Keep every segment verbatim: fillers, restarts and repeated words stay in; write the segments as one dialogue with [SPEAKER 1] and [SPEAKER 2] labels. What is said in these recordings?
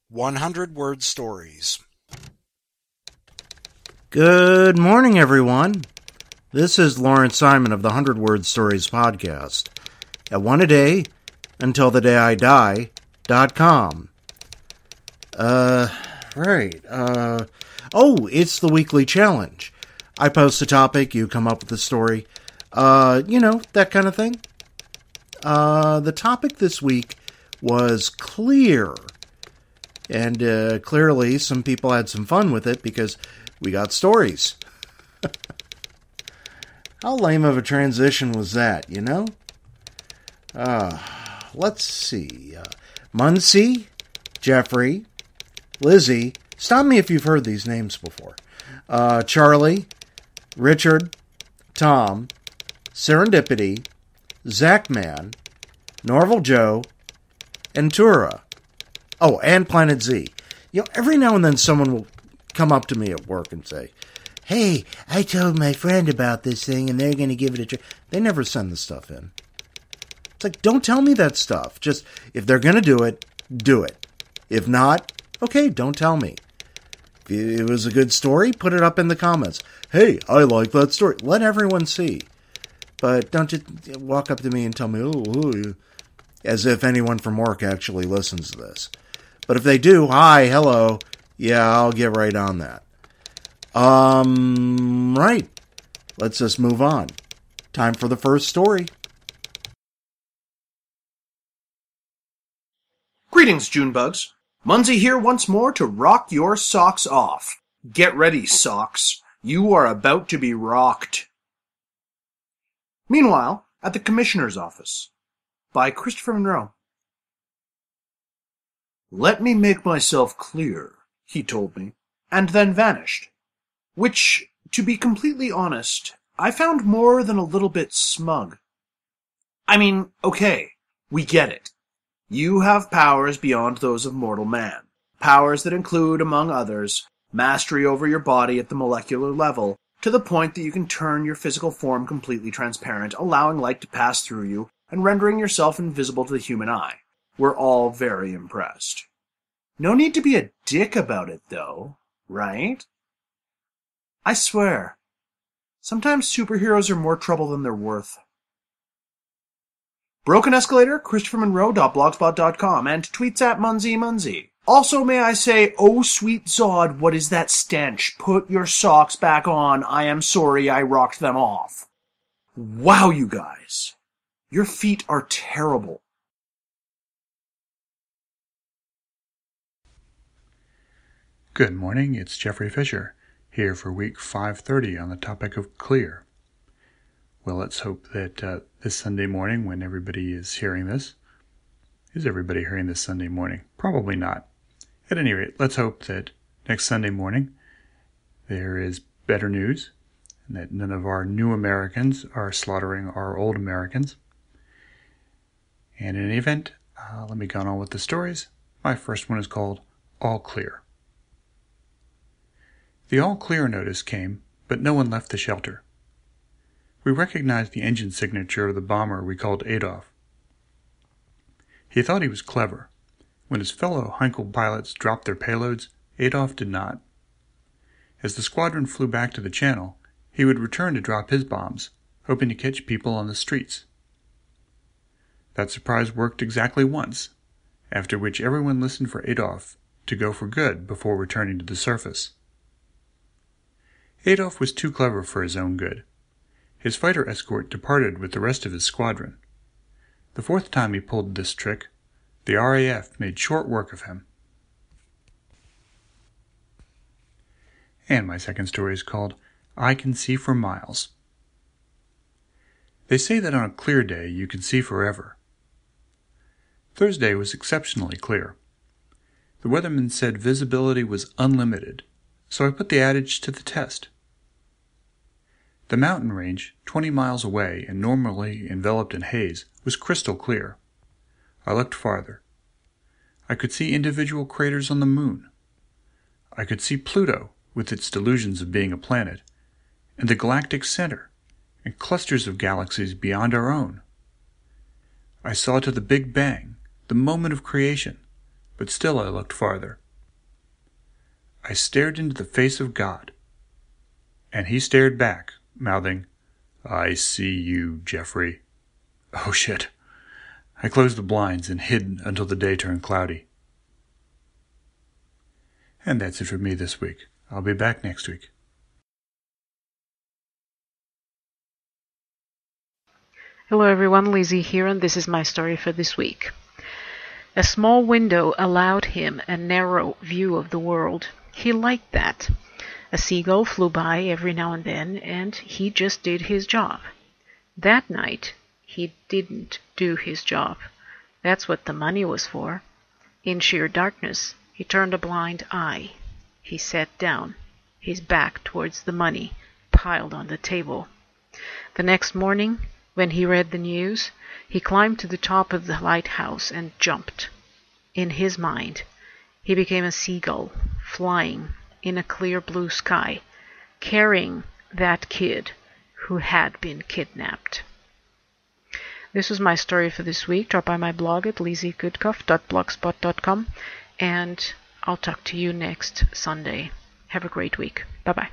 [SPEAKER 1] one hundred word stories.
[SPEAKER 2] Good morning, everyone. This is Lawrence Simon of the one hundred word stories podcast at one a day until the day I die dot com. Uh, right. Uh, oh, it's the weekly challenge. I post a topic, you come up with a story. Uh, you know, that kind of thing. Uh, the topic this week was clear. And uh, clearly some people had some fun with it because we got stories. How lame of a transition was that, you know? Uh, let's see. Uh, Muncie, Jeffrey, Lizzie. Stop me if you've heard these names before. Uh, Charlie, Richard, Tom, Serendipity, Zachman, Norval Joe, and Tura. Oh, and Planet Z. You know, every now and then someone will come up to me at work and say, hey, I told my friend about this thing and they're going to give it a try. They never send the stuff in. It's like, don't tell me that stuff. Just, if they're going to do it, do it. If not, okay, don't tell me. If it was a good story, put it up in the comments. Hey, I like that story. Let everyone see. But don't just walk up to me and tell me, oh, oh, as if anyone from work actually listens to this. But if they do, hi, hello, yeah, I'll get right on that. Um, right. Let's just move on. Time for the first story.
[SPEAKER 3] Greetings, Junebugs. Munzie here once more to rock your socks off. Get ready, socks. You are about to be rocked. Meanwhile, at the Commissioner's office, by Christopher Monroe. Let me make myself clear, he told me, and then vanished. Which, to be completely honest, I found more than a little bit smug. I mean, okay, we get it. You have powers beyond those of mortal man. Powers that include, among others, mastery over your body at the molecular level, to the point that you can turn your physical form completely transparent, allowing light to pass through you, and rendering yourself invisible to the human eye. We're all very impressed. No need to be a dick about it, though, right? I swear, sometimes superheroes are more trouble than they're worth. Broken Escalator, Christopher Monroe dot blogspot dot com, and tweets at Munzie Munzie. Also, may I say, oh sweet Zod, what is that stench? Put your socks back on. I am sorry I rocked them off. Wow, you guys. Your feet are terrible.
[SPEAKER 4] Good morning, it's Jeffrey Fisher, here for week five thirty on the topic of clear. Well, let's hope that uh, this Sunday morning, when everybody is hearing this, is everybody hearing this Sunday morning? Probably not. At any rate, let's hope that next Sunday morning there is better news, and that none of our new Americans are slaughtering our old Americans. And in any event, uh, let me go on with the stories. My first one is called All Clear. The all clear notice came, but no one left the shelter. We recognized the engine signature of the bomber we called Adolf. He thought he was clever. When his fellow Heinkel pilots dropped their payloads, Adolf did not. As the squadron flew back to the channel, he would return to drop his bombs, hoping to catch people on the streets. That surprise worked exactly once, after which everyone listened for Adolf to go for good before returning to the surface. Adolf was too clever for his own good. His fighter escort departed with the rest of his squadron. The fourth time he pulled this trick, the R A F made short work of him. And my second story is called I Can See for Miles. They say that on a clear day you can see forever. Thursday was exceptionally clear. The weatherman said visibility was unlimited, so I put the adage to the test. The mountain range, twenty miles away and normally enveloped in haze, was crystal clear. I looked farther. I could see individual craters on the moon. I could see Pluto, with its delusions of being a planet, and the galactic center, and clusters of galaxies beyond our own. I saw to the Big Bang, the moment of creation, but still I looked farther. I stared into the face of God, and he stared back, mouthing, "I see you, Jeffrey." Oh shit. I closed the blinds and hid until the day turned cloudy. And that's it for me this week. I'll be back next week.
[SPEAKER 5] Hello everyone, Lizzie here, and this is my story for this week. A small window allowed him a narrow view of the world. He liked that. A seagull flew by every now and then, and he just did his job. That night, he didn't do his job. That's what the money was for. In sheer darkness, he turned a blind eye. He sat down, his back towards the money piled on the table. The next morning, when he read the news, he climbed to the top of the lighthouse and jumped. In his mind, he became a seagull, flying in a clear blue sky, carrying that kid who had been kidnapped. This was my story for this week. Drop by my blog at lizzie goodcuff dot blogspot dot com, and I'll talk to you next Sunday. Have a great week. Bye-bye.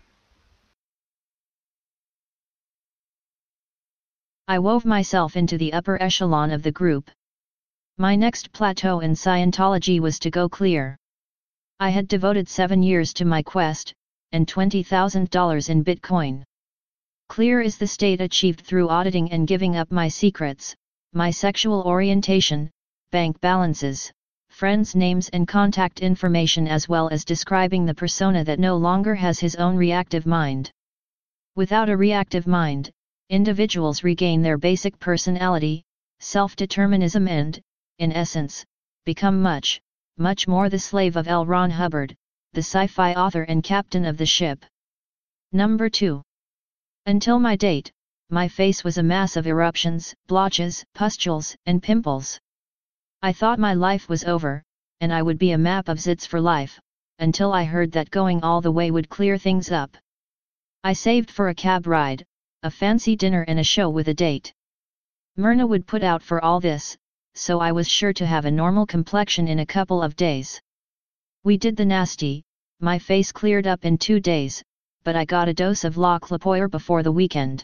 [SPEAKER 6] I wove myself into the upper echelon of the group. My next plateau in Scientology was to go clear. I had devoted seven years to my quest, and twenty thousand dollars in Bitcoin. Clear is the state achieved through auditing and giving up my secrets, my sexual orientation, bank balances, friends' names and contact information, as well as describing the persona that no longer has his own reactive mind. Without a reactive mind, individuals regain their basic personality, self-determinism and, in essence, become much, much more the slave of L. Ron Hubbard, the sci-fi author and captain of the ship. Number two. Until my date, my face was a mass of eruptions, blotches, pustules, and pimples. I thought my life was over, and I would be a map of zits for life, until I heard that going all the way would clear things up. I saved for a cab ride, a fancy dinner and a show with a date. Myrna would put out for all this, so I was sure to have a normal complexion in a couple of days. We did the nasty, my face cleared up in two days, but I got a dose of La Clapoyer before the weekend.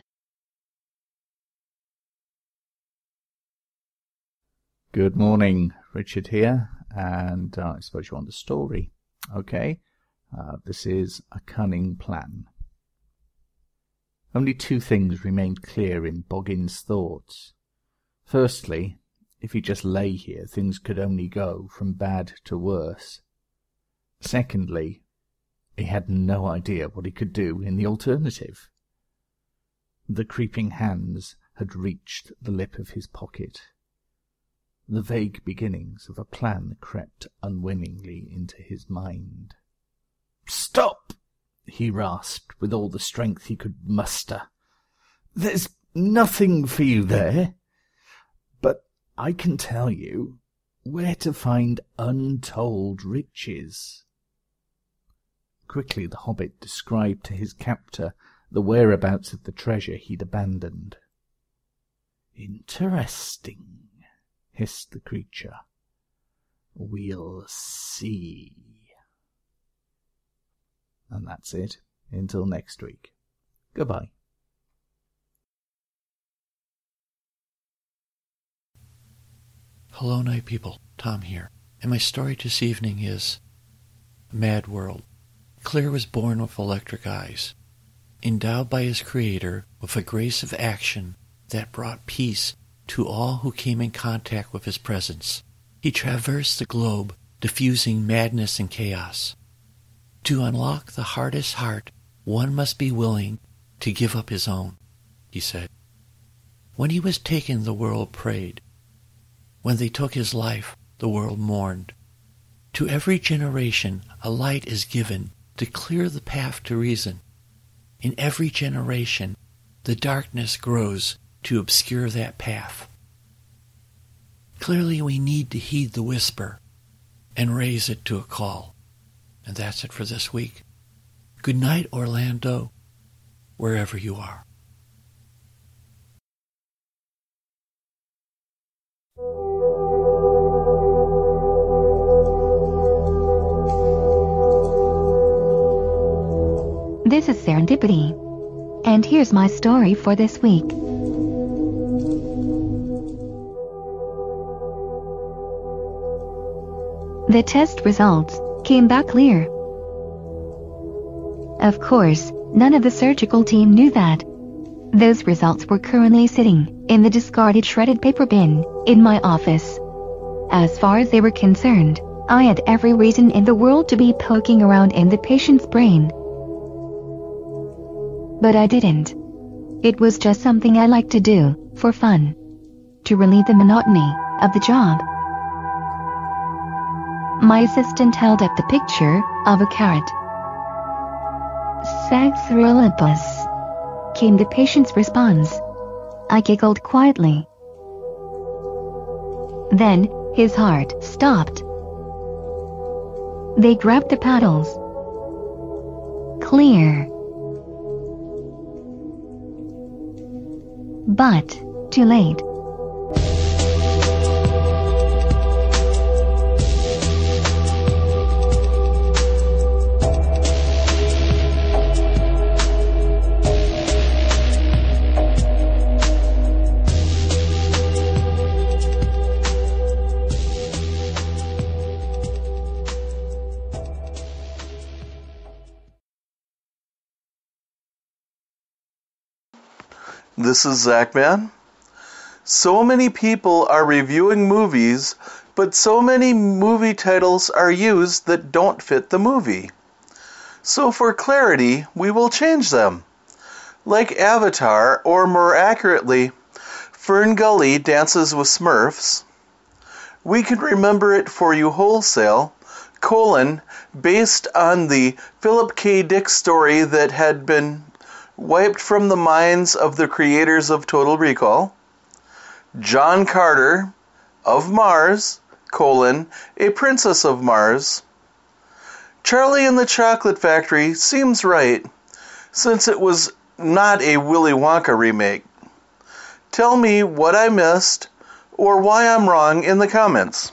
[SPEAKER 7] Good morning, Richard here, and uh, I suppose you want the story. Okay, uh, this is A Cunning Plan. Only two things remained clear in Boggin's thoughts. Firstly, if he just lay here, things could only go from bad to worse. Secondly, he had no idea what he could do in the alternative. The creeping hands had reached the lip of his pocket. The vague beginnings of a plan crept unwillingly into his mind. "Stop!" he rasped with all the strength he could muster. "There's nothing for you there. But I can tell you where to find untold riches." Quickly the hobbit described to his captor the whereabouts of the treasure he'd abandoned. "Interesting," hissed the creature. "We'll see." And that's it. Until next week. Goodbye.
[SPEAKER 8] Hello, night people. Tom here. And my story this evening is Mad World. Clear was born with electric eyes, endowed by his creator with a grace of action that brought peace to all who came in contact with his presence. He traversed the globe, diffusing madness and chaos. To unlock the hardest heart, one must be willing to give up his own, he said. When he was taken, the world prayed. When they took his life, the world mourned. To every generation, a light is given to clear the path to reason. In every generation, the darkness grows to obscure that path. Clearly, we need to heed the whisper and raise it to a call. And that's it for this week. Good night, Orlando, wherever you are.
[SPEAKER 9] This is Serendipity. And here's my story for this week. The test results came back clear. Of course, none of the surgical team knew that. Those results were currently sitting in the discarded shredded paper bin in my office. As far as they were concerned, I had every reason in the world to be poking around in the patient's brain. But I didn't. It was just something I liked to do, for fun. To relieve the monotony of the job. My assistant held up the picture of a carrot. Saxarilibus, came the patient's response. I giggled quietly. Then, his heart stopped. They grabbed the paddles. Clear. But, too late.
[SPEAKER 10] This is Zachman. So many people are reviewing movies, but so many movie titles are used that don't fit the movie. So for clarity, we will change them. Like Avatar, or more accurately, Fern Gully Dances with Smurfs. We can remember it for you wholesale, colon, based on the Philip K. Dick story that had been wiped from the minds of the creators of Total Recall. John Carter, of Mars, colon, a princess of Mars. Charlie and the Chocolate Factory seems right, since it was not a Willy Wonka remake. Tell me what I missed, or why I'm wrong in the comments.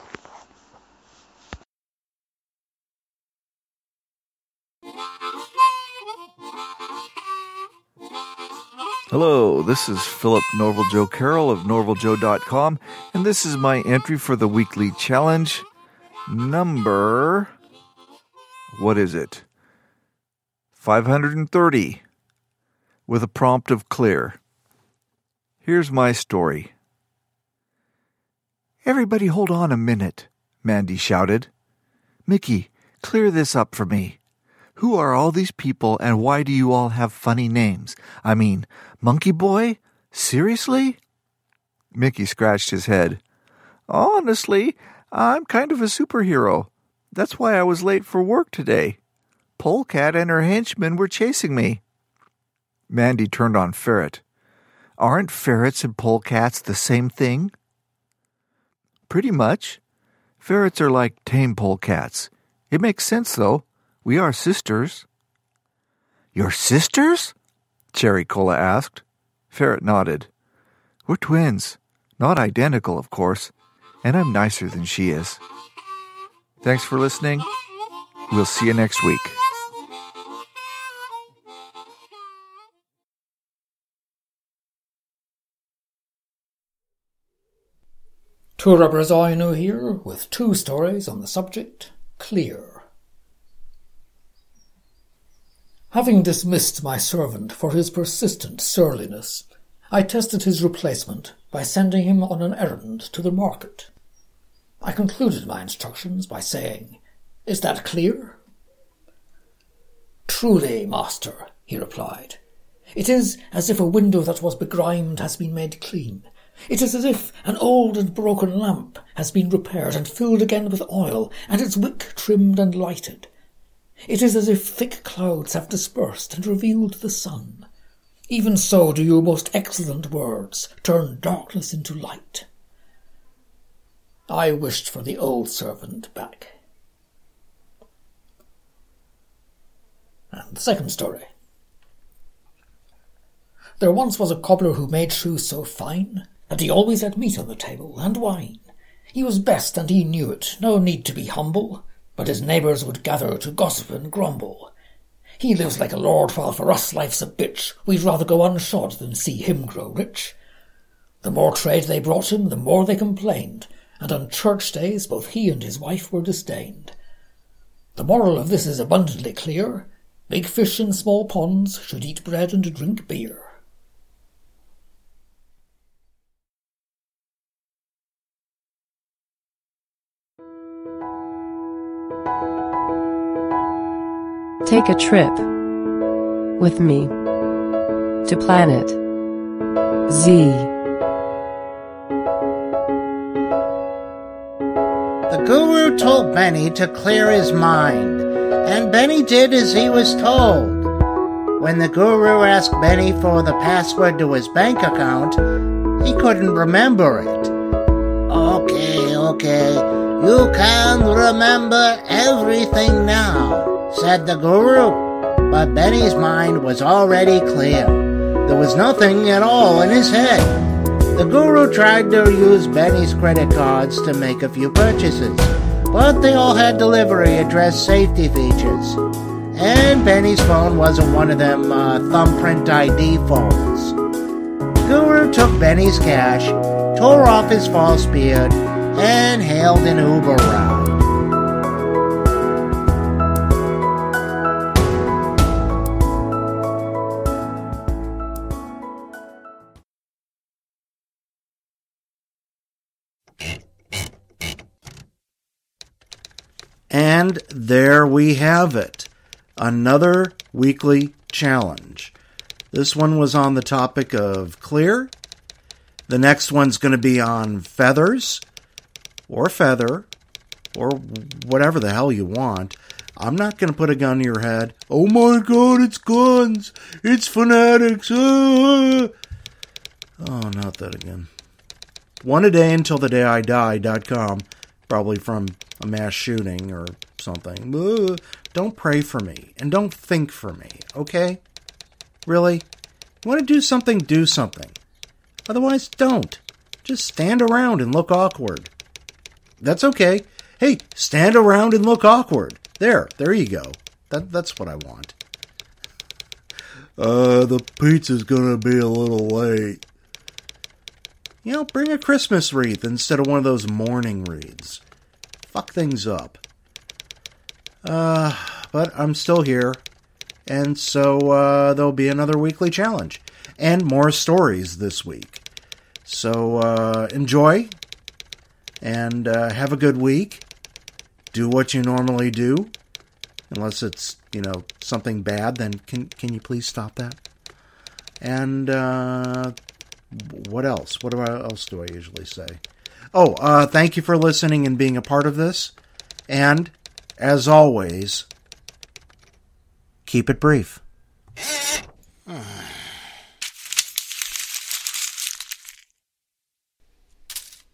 [SPEAKER 11] Hello, this is Philip Norval Joe Carroll of norval joe dot com, and this is my entry for the weekly challenge, number, what is it, five hundred thirty, with a prompt of clear. Here's my story. Everybody hold on a minute, Mandy shouted. Mickey, clear this up for me. Who are all these people, and why do you all have funny names? I mean, Monkey Boy? Seriously? Mickey scratched his head. Honestly, I'm kind of a superhero. That's why I was late for work today. Polecat and her henchmen were chasing me. Mandy turned on Ferret. Aren't ferrets and polecats the same thing? Pretty much. Ferrets are like tame polecats. It makes sense, though. We are sisters. Your sisters? Cherry Cola asked. Ferret nodded. We're twins. Not identical, of course. And I'm nicer than she is. Thanks for listening. We'll see you next week.
[SPEAKER 12] Two Rubbers I Know here with two stories on the subject, clear. Having dismissed my servant for his persistent surliness, I tested his replacement by sending him on an errand to the market. I concluded my instructions by saying, "Is that clear?" "Truly, master," he replied. "It is as if a window that was begrimed has been made clean. It is as if an old and broken lamp has been repaired and filled again with oil, and its wick trimmed and lighted. It is as if thick clouds have dispersed and revealed the sun. Even so do your most excellent words turn darkness into light." I wished for the old servant back. And the second story. There once was a cobbler who made shoes so fine that he always had meat on the table and wine. He was best and he knew it, no need to be humble, but his neighbours would gather to gossip and grumble. He lives like a lord, while for us life's a bitch. We'd rather go unshod than see him grow rich. The more trade they brought him, the more they complained, and on church days both he and his wife were disdained. The moral of this is abundantly clear. Big fish in small ponds should eat bread and drink beer.
[SPEAKER 13] Take a trip with me to planet Z.
[SPEAKER 2] The guru told Benny to clear his mind, and Benny did as he was told. When the guru asked Benny for the password to his bank account, he couldn't remember it. Okay, okay, you can remember everything now, said the guru. But Benny's mind was already clear. There was nothing at all in his head. The guru tried to use Benny's credit cards to make a few purchases, but they all had delivery address safety features. And Benny's phone wasn't one of them uh, thumbprint I D phones. The guru took Benny's cash, tore off his false beard, and hailed an Uber ride. And there we have it. Another weekly challenge. This one was on the topic of clear. The next one's going to be on feathers, or feather, or whatever the hell you want. I'm not going to put a gun to your head. Oh my god, it's guns! It's fanatics! Ah! Oh, not that again. One a day until the day I die dot com. Probably from a mass shooting or something. Ugh. Don't pray for me, and don't think for me, okay? Really? You want to do something, do something. Otherwise, don't. Just stand around and look awkward. That's okay. Hey, stand around and look awkward. There, there you go. That, that's what I want. Uh, the pizza's gonna be a little late. You know, bring a Christmas wreath instead of one of those mourning wreaths. Fuck things up. Uh, but I'm still here. And so uh, there'll be another weekly challenge. And more stories this week. So uh, enjoy. And uh, have a good week. Do what you normally do. Unless it's, you know, something bad, then can, can you please stop that? And uh, what else? What else do I usually say? Oh, uh, thank you for listening and being a part of this. And, as always, keep it brief.